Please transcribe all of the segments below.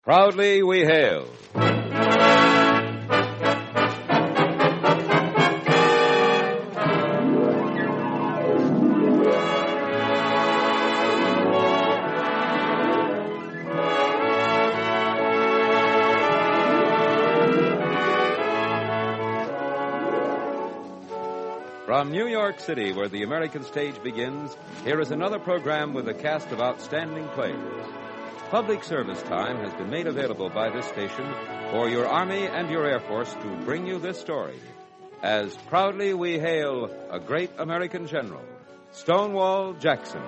Proudly we hail. From New York City, where the American stage begins, here is another program with a cast of outstanding players. Public service time has been made available by this station for your Army and your Air Force to bring you this story. As proudly we hail a great American general, Stonewall Jackson.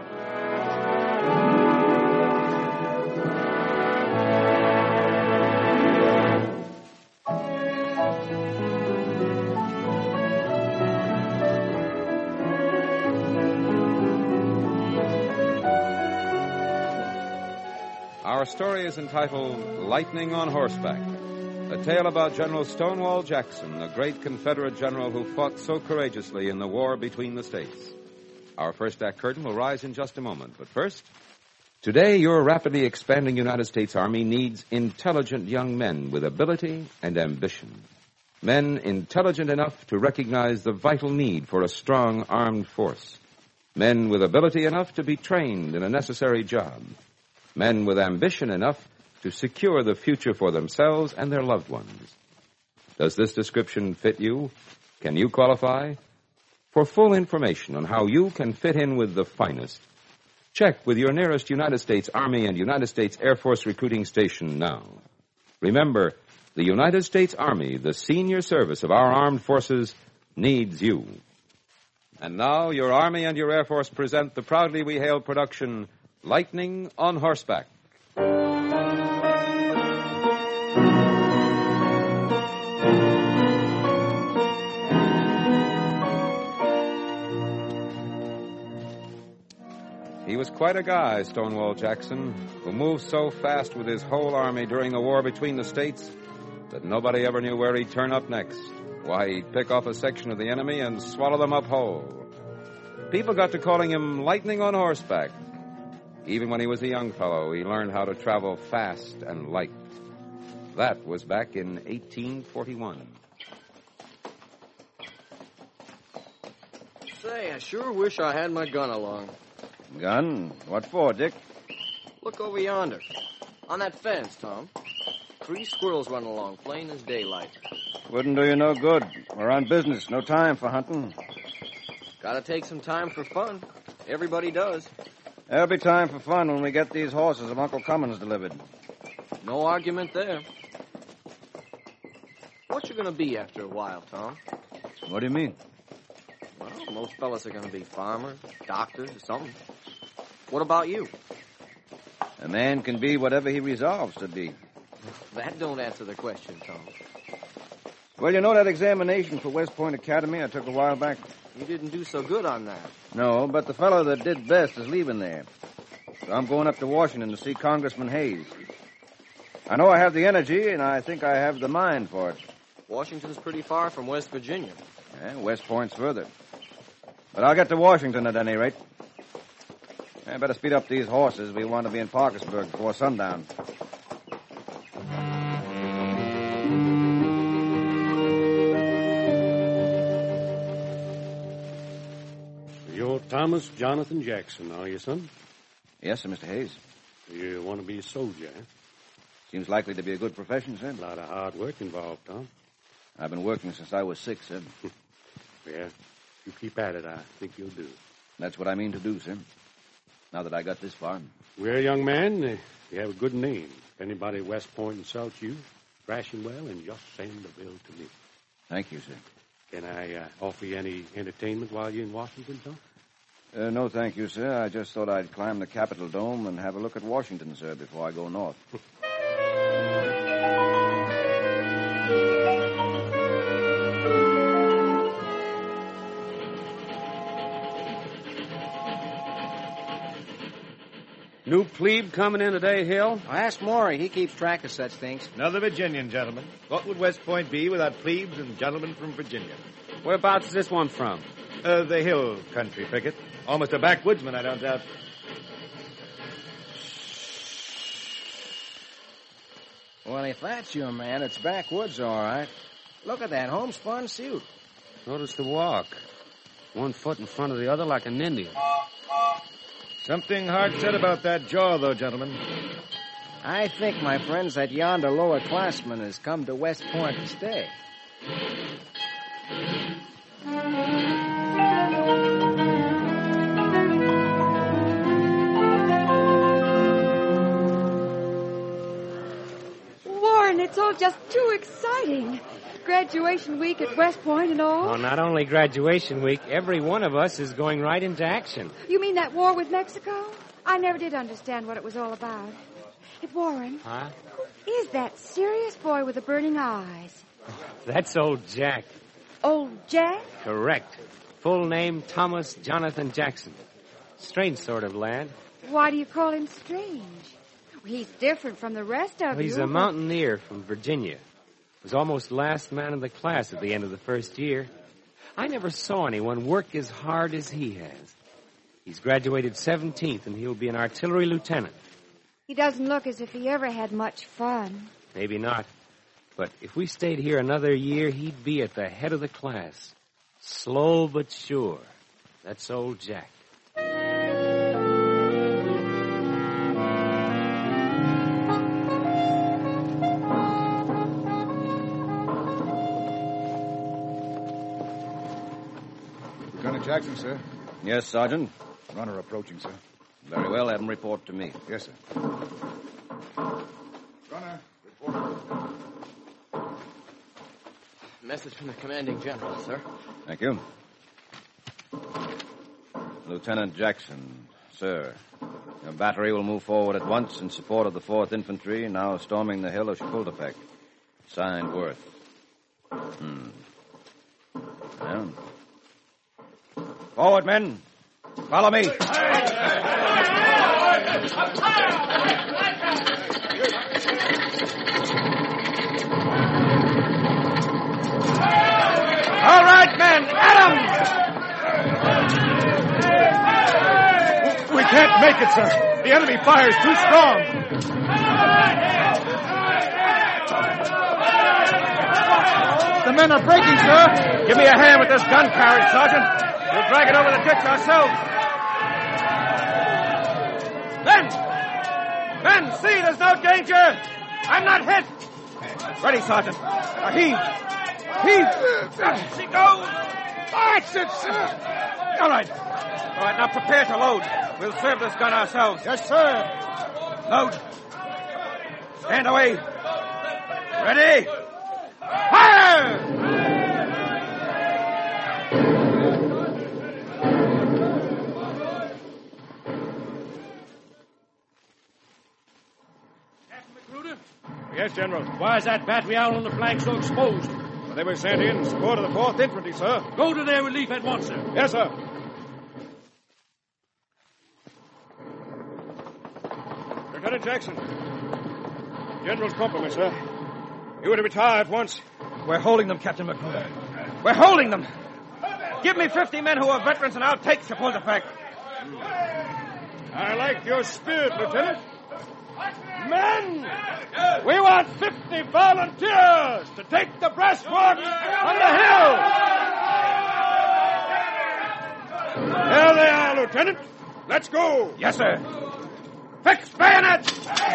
Our story is entitled Lightning on Horseback, a tale about General Stonewall Jackson, a great Confederate general who fought so courageously in the war between the states. Our first act curtain will rise in just a moment, but first, today your rapidly expanding United States Army needs intelligent young men with ability and ambition. Men intelligent enough to recognize the vital need for a strong armed force. Men with ability enough to be trained in a necessary job. Men with ambition enough to secure the future for themselves and their loved ones. Does this description fit you? Can you qualify? For full information on how you can fit in with the finest, check with your nearest United States Army and United States Air Force recruiting station now. Remember, the United States Army, the senior service of our armed forces, needs you. And now your Army and your Air Force present the proudly we hail production, Lightning on Horseback. He was quite a guy, Stonewall Jackson, who moved so fast with his whole army during the war between the states that nobody ever knew where he'd turn up next. Why, he'd pick off a section of the enemy and swallow them up whole. People got to calling him Lightning on Horseback. Even when he was a young fellow, he learned how to travel fast and light. That was back in 1841. Say, I sure wish I had my gun along. Gun? What for, Dick? Look over yonder. On that fence, Tom. 3 squirrels running along, plain as daylight. Wouldn't do you no good. We're on business. No time for hunting. Gotta take some time for fun. Everybody does. There'll be time for fun when we get these horses of Uncle Cummins delivered. No argument there. What you gonna be after a while, Tom? What do you mean? Well, most fellas are gonna be farmers, doctors, or something. What about you? A man can be whatever he resolves to be. That don't answer the question, Tom. Well, you know that examination for West Point Academy I took a while back? You didn't do so good on that. No, but the fellow that did best is leaving there. So I'm going up to Washington to see Congressman Hayes. I know I have the energy, and I think I have the mind for it. Washington's pretty far from West Virginia. Yeah, West Point's further. But I'll get to Washington at any rate. I better speed up these horses. We want to be in Parkersburg before sundown. You're Thomas Jonathan Jackson, are you, son? Yes, sir, Mr. Hayes. You want to be a soldier, eh? Seems likely to be a good profession, sir. A lot of hard work involved, Tom. I've been working since I was 6, sir. Yeah, you keep at it, I think you'll do. That's what I mean to do, sir. Now that I got this far. Well, young man, you have a good name. If anybody at West Point insults you, thrash him well and just send the bill to me. Thank you, sir. Can I offer you any entertainment while you're in Washington, Tom? No, thank you, sir. I just thought I'd climb the Capitol Dome and have a look at Washington, sir, before I go north. New plebe coming in today, Hill? Ask Maury. He keeps track of such things. Another Virginian, gentlemen. What would West Point be without plebes and gentlemen from Virginia? Whereabouts is this one from? The hill country, Pickett. Almost a backwoodsman, I don't doubt. Well, if that's your man, it's backwoods, all right. Look at that homespun suit. Notice the walk. 1 foot in front of the other like an Indian. Something hard said about that jaw, though, gentlemen. I think, my friends, that yonder lower classman has come to West Point to stay. Warren, it's all just too exciting. Graduation week at West Point and all. Well, not only graduation week, every one of us is going right into action. You mean that war with Mexico? I never did understand what it was all about. Hey, Warren. Huh? Who is that serious boy with the burning eyes? That's old Jack. Old Jack? Correct. Full name, Thomas Jonathan Jackson. Strange sort of lad. Why do you call him strange? He's different from the rest of you. He's a mountaineer from Virginia. Was almost last man in the class at the end of the first year. I never saw anyone work as hard as he has. He's graduated 17th, and he'll be an artillery lieutenant. He doesn't look as if he ever had much fun. Maybe not. But if we stayed here another year, he'd be at the head of the class. Slow but sure. That's old Jack. Lieutenant Jackson, sir. Yes, Sergeant. Runner approaching, sir. Very well. Have him report to me. Yes, sir. Runner, report. Message from the commanding general, sir. Thank you. Lieutenant Jackson, sir. Your battery will move forward at once in support of the 4th Infantry, now storming the hill of Chapultepec. Signed, Worth. Well. Forward, men. Follow me. All right, men. At 'em! We can't make it, sir. The enemy fire's too strong. The men are breaking, sir. Give me a hand with this gun carriage, Sergeant. We'll drag it over the ditch ourselves. Men, see, there's no danger. I'm not hit. Ready, Sergeant. Now heave. She goes. That's it, sir. All right, now prepare to load. We'll serve this gun ourselves. Yes, sir. Load. Stand away. Ready? Fire! Yes, General. Why is that battery out on the flank so exposed? Well, they were sent in support of the 4th Infantry, sir. Go to their relief at once, sir. Yes, sir. Lieutenant Jackson. General's compliments, sir. You were to retire at once. We're holding them, Captain McClure. We're holding them. Give me 50 men who are veterans, and I'll take Chapultepec. I like your spirit, Lieutenant. Men! We want 50 volunteers to take the breastworks on the hill! There they are, Lieutenant. Let's go. Yes, sir. Fix bayonets!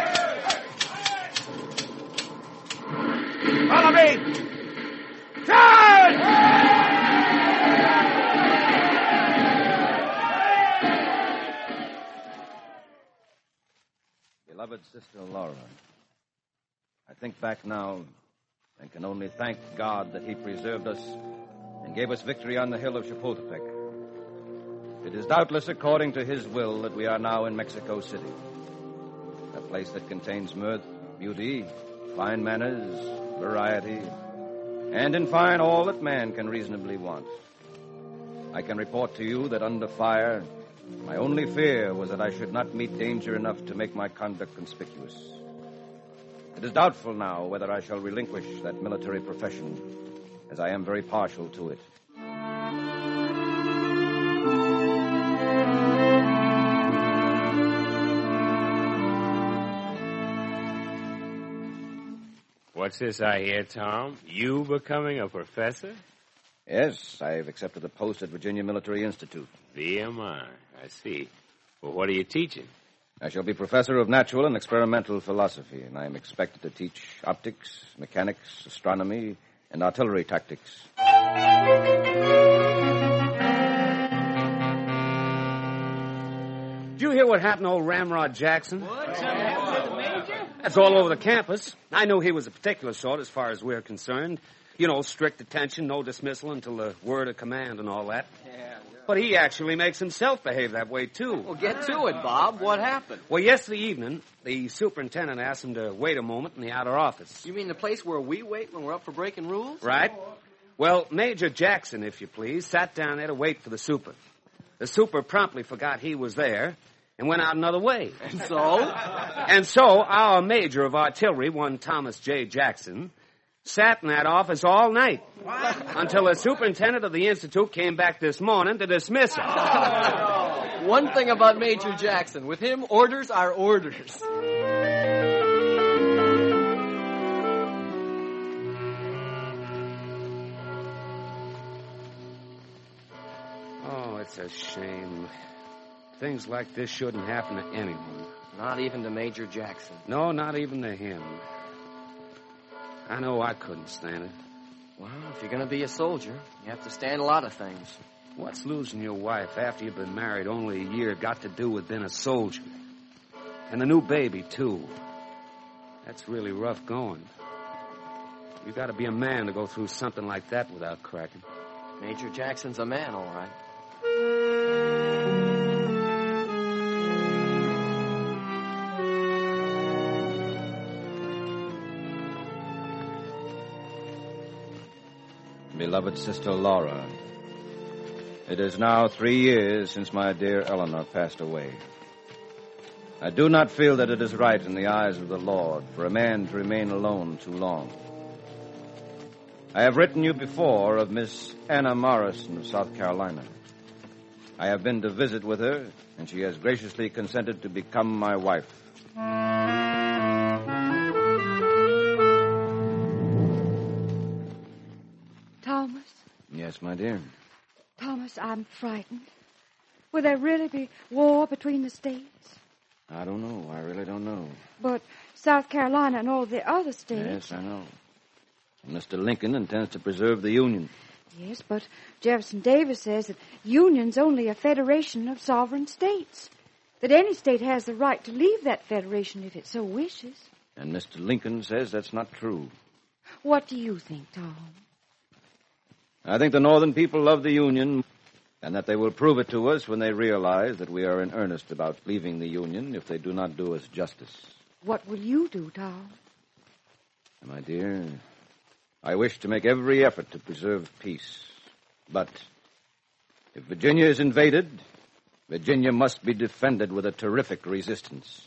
Follow me! Charge! Beloved Sister Laura, I think back now and can only thank God that He preserved us and gave us victory on the hill of Chapultepec. It is doubtless according to His will that we are now in Mexico City, a place that contains mirth, beauty, fine manners, variety, and in fine, all that man can reasonably want. I can report to you that under fire, my only fear was that I should not meet danger enough to make my conduct conspicuous. It is doubtful now whether I shall relinquish that military profession, as I am very partial to it. What's this I hear, Tom? You becoming a professor? Yes, I've accepted a post at Virginia Military Institute. VMI. I see. Well, what are you teaching? I shall be professor of natural and experimental philosophy, and I am expected to teach optics, mechanics, astronomy, and artillery tactics. Did you hear what happened to old Ramrod Jackson? What? Something happened to the major? That's all over the campus. I knew he was a particular sort as far as we're concerned. You know, strict attention, no dismissal until the word of command and all that. Yeah. But he actually makes himself behave that way, too. Well, get to it, Bob. What happened? Well, yesterday evening, the superintendent asked him to wait a moment in the outer office. You mean the place where we wait when we're up for breaking rules? Right. Well, Major Jackson, if you please, sat down there to wait for the super. The super promptly forgot he was there and went out another way. And so? And so our major of artillery, one Thomas J. Jackson, sat in that office all night until the superintendent of the institute came back this morning to dismiss him. One thing about Major Jackson, with him, orders are orders. Oh, it's a shame. Things like this shouldn't happen to anyone. Not even to Major Jackson. No, not even to him. I know I couldn't stand it. Well, if you're going to be a soldier, you have to stand a lot of things. What's losing your wife after you've been married only a year got to do with being a soldier? And a new baby, too. That's really rough going. You got to be a man to go through something like that without cracking. Major Jackson's a man, all right. Beloved Sister Laura, it is now 3 years since my dear Eleanor passed away. I do not feel that it is right in the eyes of the Lord for a man to remain alone too long. I have written you before of Miss Anna Morrison of South Carolina. I have been to visit with her, and she has graciously consented to become my wife. Thomas? Yes, my dear. Thomas, I'm frightened. Will there really be war between the states? I don't know. I really don't know. But South Carolina and all the other states... Yes, I know. Mr. Lincoln intends to preserve the Union. Yes, but Jefferson Davis says that Union's only a federation of sovereign states. That any state has the right to leave that federation if it so wishes. And Mr. Lincoln says that's not true. What do you think, Tom? I think the northern people love the Union, and that they will prove it to us when they realize that we are in earnest about leaving the Union if they do not do us justice. What will you do, Tom? My dear, I wish to make every effort to preserve peace. But if Virginia is invaded, Virginia must be defended with a terrific resistance.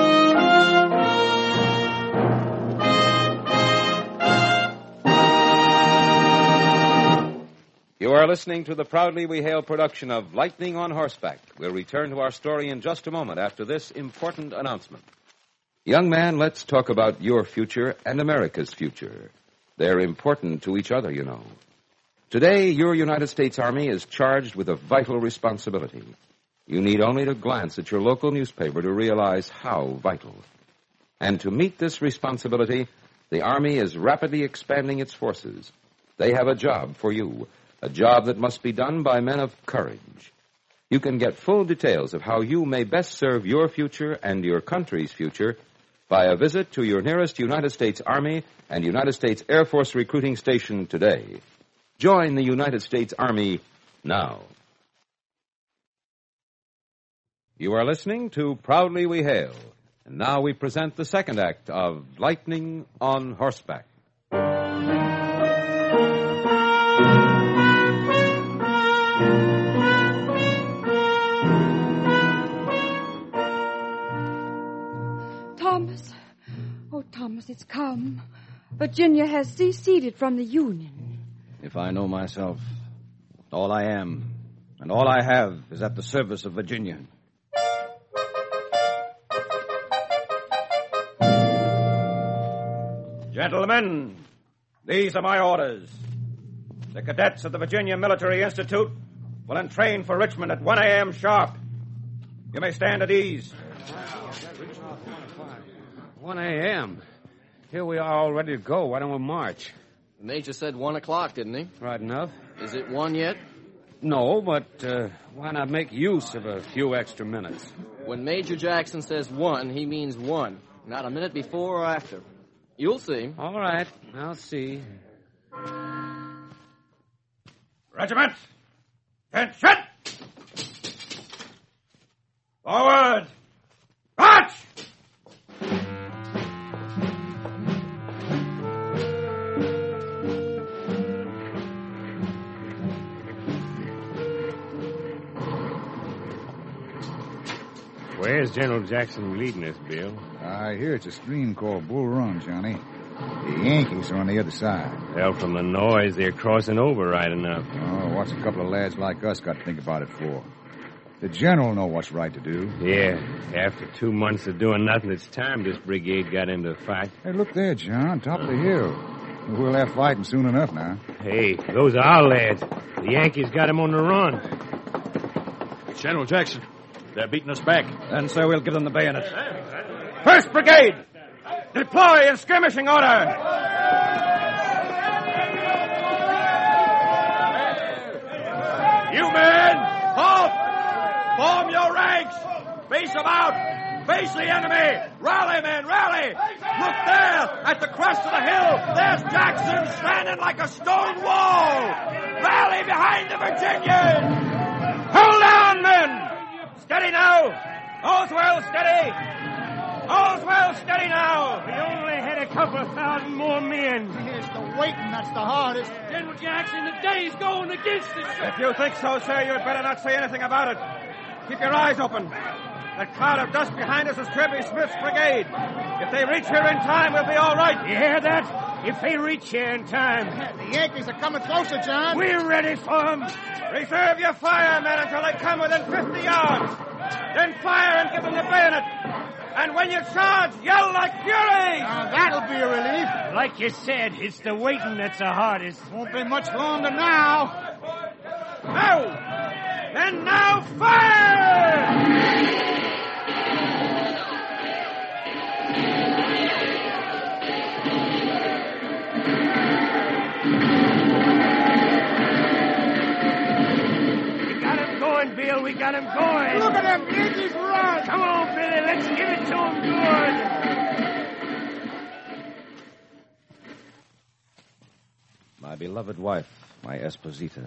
You are listening to the Proudly We Hail production of Lightning on Horseback. We'll return to our story in just a moment after this important announcement. Young man, let's talk about your future and America's future. They're important to each other, you know. Today, your United States Army is charged with a vital responsibility. You need only to glance at your local newspaper to realize how vital. And to meet this responsibility, the Army is rapidly expanding its forces. They have a job for you. A job that must be done by men of courage. You can get full details of how you may best serve your future and your country's future by a visit to your nearest United States Army and United States Air Force recruiting station today. Join the United States Army now. You are listening to Proudly We Hail. And now we present the second act of Lightning on Horseback. Thomas, it's come. Virginia has seceded from the Union. If I know myself, all I am and all I have is at the service of Virginia. Gentlemen, these are my orders. The cadets of the Virginia Military Institute will entrain for Richmond at 1 a.m. sharp. You may stand at ease. 1 a.m. Here we are all ready to go. Why don't we march? The Major said 1 o'clock, didn't he? Right enough. Is it 1 yet? No, but why not make use of a few extra minutes? When Major Jackson says 1, he means 1. Not a minute before or after. You'll see. All right. I'll see. Regiment! Attention! Forward! March! Where's General Jackson leading us, Bill? I hear it's a stream called Bull Run, Johnny. The Yankees are on the other side. Well, from the noise, they're crossing over right enough. Oh, what's a couple of lads like us got to think about it for? The general know what's right to do. Yeah, after 2 months of doing nothing, it's time this brigade got into a fight. Hey, look there, John, top of the hill. We'll have fighting soon enough now. Hey, those are our lads. The Yankees got him on the run. It's General Jackson. They're beating us back. Then, sir, we'll give them the bayonet. First Brigade! Deploy in skirmishing order! You men, halt! Form your ranks! Face about! Face the enemy! Rally, men, rally! Look there, at the crest of the hill, there's Jackson standing like a stone wall! Rally behind the Virginians! Hold on, men! Steady now! All's well, steady! All's well, steady now! We only had a couple of thousand more men. It's the waiting that's the hardest. General Jackson, the day's going against us. If you think so, sir, you'd better not say anything about it. Keep your eyes open. That cloud of dust behind us is Kirby Smith's brigade. If they reach here in time, we'll be all right. You hear that? If they reach here in time. The Yankees are coming closer, John. We're ready for them. Reserve your fire, men, until they come within 50 yards. Then fire and give them the bayonet. And when you charge, yell like fury. That'll be a relief. Like you said, it's the waiting that's the hardest. Won't be much longer now. Now! Then now fire! Bill, we got him going. Look at them Yankees run. Come on, Billy, let's give it to him good. My beloved wife, my Esposita.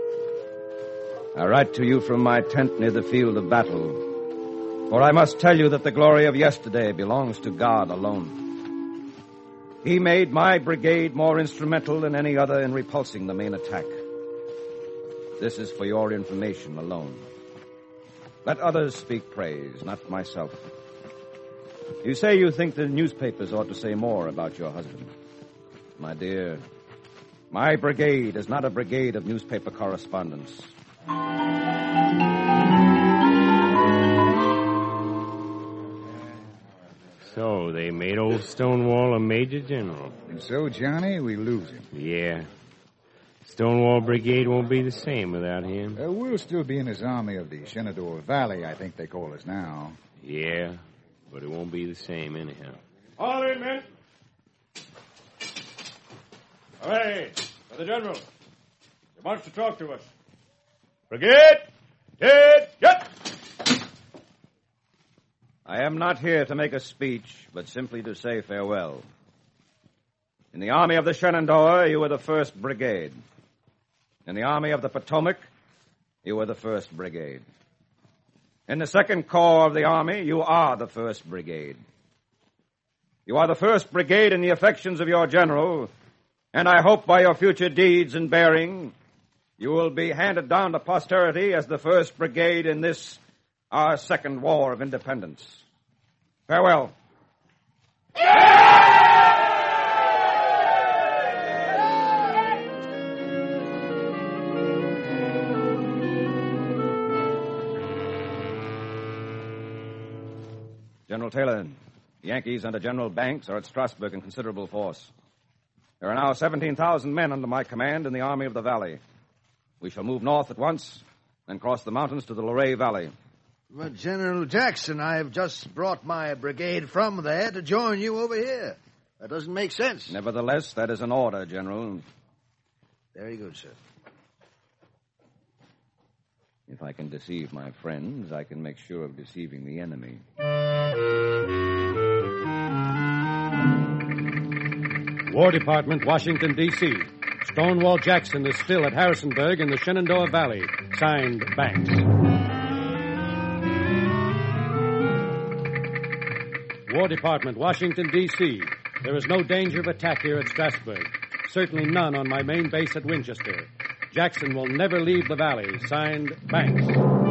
I write to you from my tent near the field of battle, for I must tell you that the glory of yesterday belongs to God alone. He made my brigade more instrumental than any other in repulsing the main attack. This is for your information alone. Let others speak praise, not myself. You say you think the newspapers ought to say more about your husband. My dear, my brigade is not a brigade of newspaper correspondence. So they made old Stonewall a major general. And so, Johnny, we lose him. Yeah. Stonewall Brigade won't be the same without him. We'll still be in his army of the Shenandoah Valley, I think they call us now. Yeah, but it won't be the same anyhow. All in, men. Hooray, for the general. He wants to talk to us. Brigade, get! I am not here to make a speech, but simply to say farewell. In the Army of the Shenandoah, you were the 1st Brigade. In the Army of the Potomac, you were the 1st Brigade. In the 2nd Corps of the Army, you are the 1st Brigade. You are the 1st Brigade in the affections of your general, and I hope by your future deeds and bearing, you will be handed down to posterity as the 1st Brigade in this, our 2nd War of Independence. Farewell. General Taylor, The Yankees under General Banks are at Strasburg in considerable force. There are now 17,000 men under my command in the Army of the Valley. We shall move north at once, then cross the mountains to the Luray Valley. But, General Jackson, I have just brought my brigade from there to join you over here. That doesn't make sense. Nevertheless, that is an order, General. Very good, sir. If I can deceive my friends, I can make sure of deceiving the enemy. War Department, Washington, D.C. Stonewall Jackson is still at Harrisonburg in the Shenandoah Valley. Signed, Banks. War Department, Washington, D.C. There is no danger of attack here at Strasburg. Certainly none on my main base at Winchester. Jackson will never leave the valley. Signed, Banks.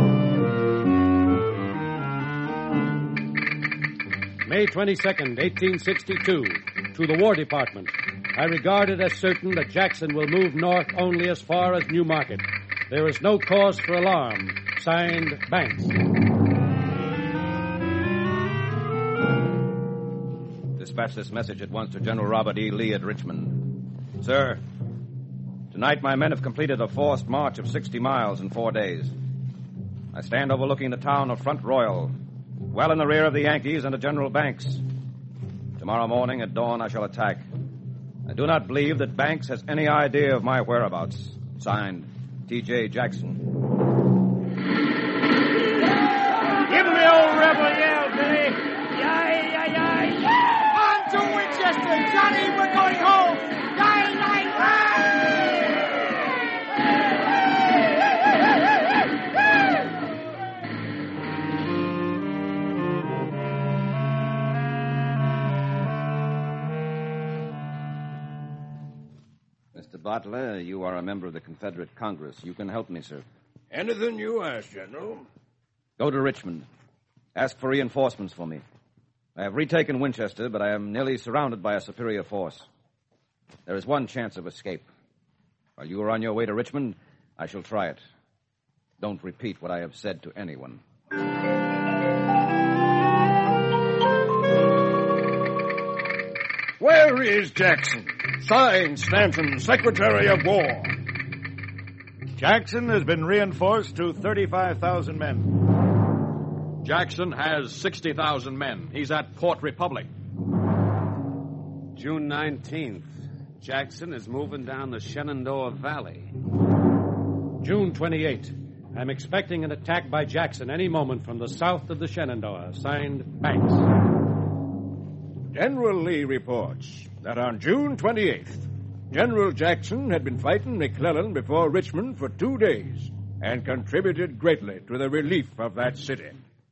May 22nd, 1862. To the War Department. I regard it as certain that Jackson will move north only as far as New Market. There is no cause for alarm. Signed, Banks. Dispatch this message at once to General Robert E. Lee at Richmond. Sir, tonight my men have completed a forced march of 60 miles in 4 days. I stand overlooking the town of Front Royal, well in the rear of the Yankees and of General Banks. Tomorrow morning at dawn I shall attack. I do not believe that Banks has any idea of my whereabouts. Signed, T.J. Jackson. Give me old rebel yell, Billy. Yay, yay, yay. On to Winchester, Johnny, we're going home. Yay, yay, yay. Mr. Butler, you are a member of the Confederate Congress. You can help me, sir. Anything you ask, General. Go to Richmond. Ask for reinforcements for me. I have retaken Winchester, but I am nearly surrounded by a superior force. There is one chance of escape. While you are on your way to Richmond, I shall try it. Don't repeat what I have said to anyone. Where is Jackson? Signed, Stanton, Secretary of War. Jackson has been reinforced to 35,000 men. Jackson has 60,000 men. He's at Port Republic. June 19th. Jackson is moving down the Shenandoah Valley. June 28. I'm expecting an attack by Jackson any moment from the south of the Shenandoah. Signed, Banks. General Lee reports that on June 28th, General Jackson had been fighting McClellan before Richmond for 2 days and contributed greatly to the relief of that city.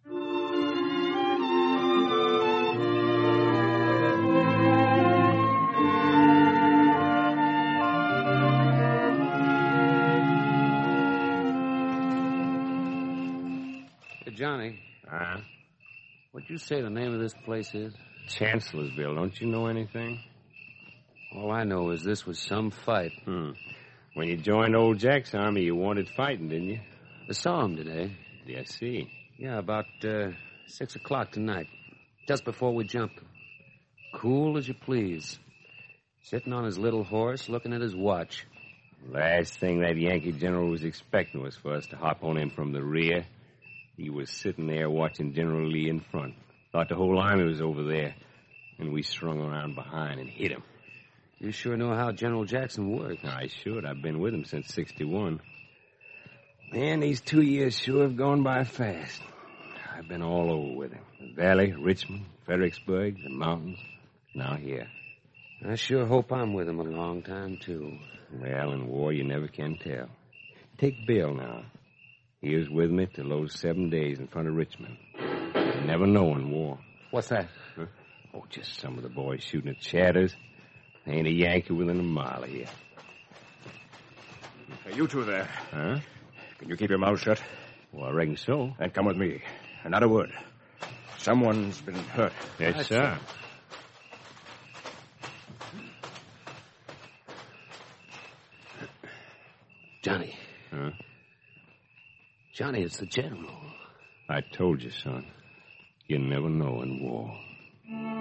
Hey, Johnny. What'd you say the name of this place is? Chancellorsville. Don't you know anything? All I know is this was some fight. When you joined old Jack's army, you wanted fighting, didn't you? I saw him today. Yeah, I see. Yeah, about 6 o'clock tonight. Just before we jumped. Cool as you please. Sitting on his little horse, looking at his watch. Last thing that Yankee general was expecting was for us to hop on him from the rear. He was sitting there watching General Lee in front. Thought the whole army was over there. And we strung around behind and hit him. You sure know how General Jackson works. I should. I've been with him since 61. Man, these 2 years sure have gone by fast. I've been all over with him. The valley, Richmond, Fredericksburg, the mountains. Now here. I sure hope I'm with him a long time, too. Well, in war, you never can tell. Take Bill now. He was with me till those 7 days in front of Richmond. You never know in war. What's that? Huh? Oh, just some of the boys shooting at chatters. Ain't a Yankee within a mile of here. Hey, you two there. Huh? Can you keep your mouth shut? Well, I reckon so. And come with me. Not a word. Someone's been hurt. Yes, sir. Johnny. Huh? Johnny, it's the general. I told you, son. You never know in war.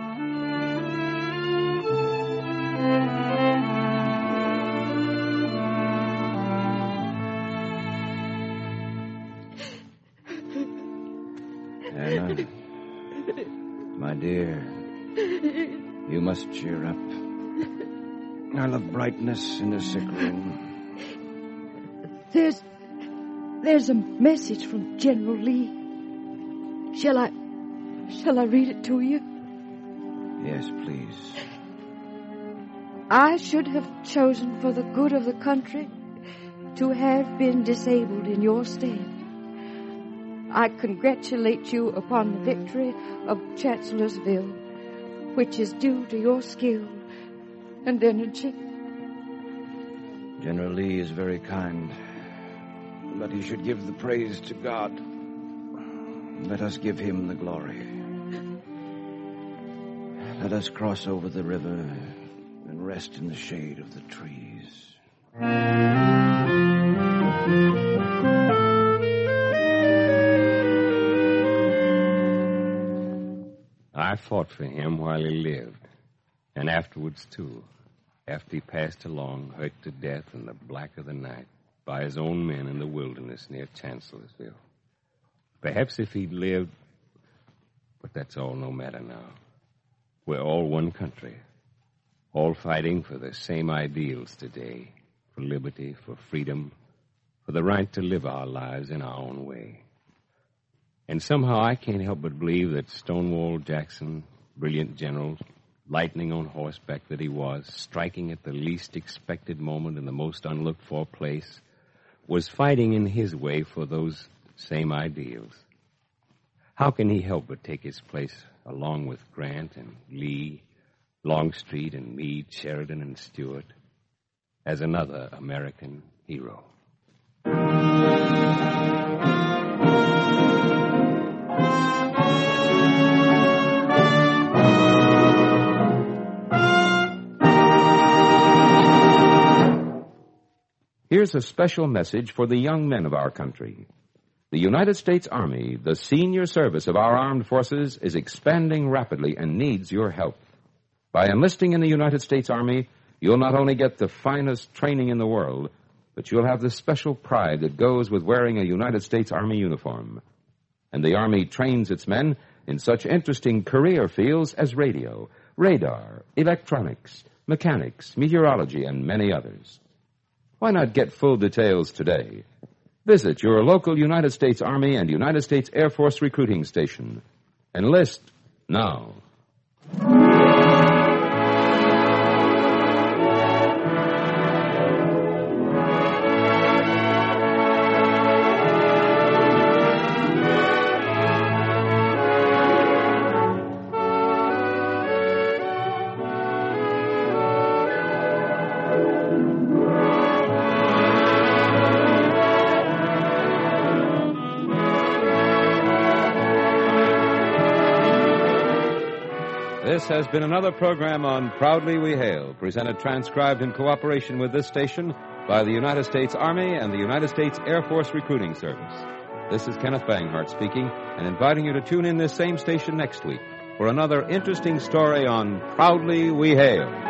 dear, you must cheer up. I love brightness in the sick room. There's a message from General Lee. Shall I read it to you? Yes, please. I should have chosen for the good of the country to have been disabled in your stead. I congratulate you upon the victory of Chancellorsville, which is due to your skill and energy. General Lee is very kind, but he should give the praise to God. Let us give him the glory. Let us cross over the river and rest in the shade of the trees. I fought for him while he lived, and afterwards, too, after he passed along, hurt to death in the black of the night by his own men in the wilderness near Chancellorsville. Perhaps if he'd lived, but that's all no matter now. We're all one country, all fighting for the same ideals today, for liberty, for freedom, for the right to live our lives in our own way. And somehow I can't help but believe that Stonewall Jackson, brilliant general, lightning on horseback that he was, striking at the least expected moment in the most unlooked-for place, was fighting in his way for those same ideals. How can he help but take his place along with Grant and Lee, Longstreet and Meade, Sheridan and Stewart, as another American hero? Here's a special message for the young men of our country. The United States Army, the senior service of our armed forces, is expanding rapidly and needs your help. By enlisting in the United States Army, you'll not only get the finest training in the world, but you'll have the special pride that goes with wearing a United States Army uniform. And the Army trains its men in such interesting career fields as radio, radar, electronics, mechanics, meteorology, and many others. Why not get full details today? Visit your local United States Army and United States Air Force recruiting station. Enlist now. This has been another program on Proudly We Hail, presented transcribed in cooperation with this station by the United States Army and the United States Air Force Recruiting Service. This is Kenneth Banghart speaking and inviting you to tune in this same station next week for another interesting story on Proudly We Hail.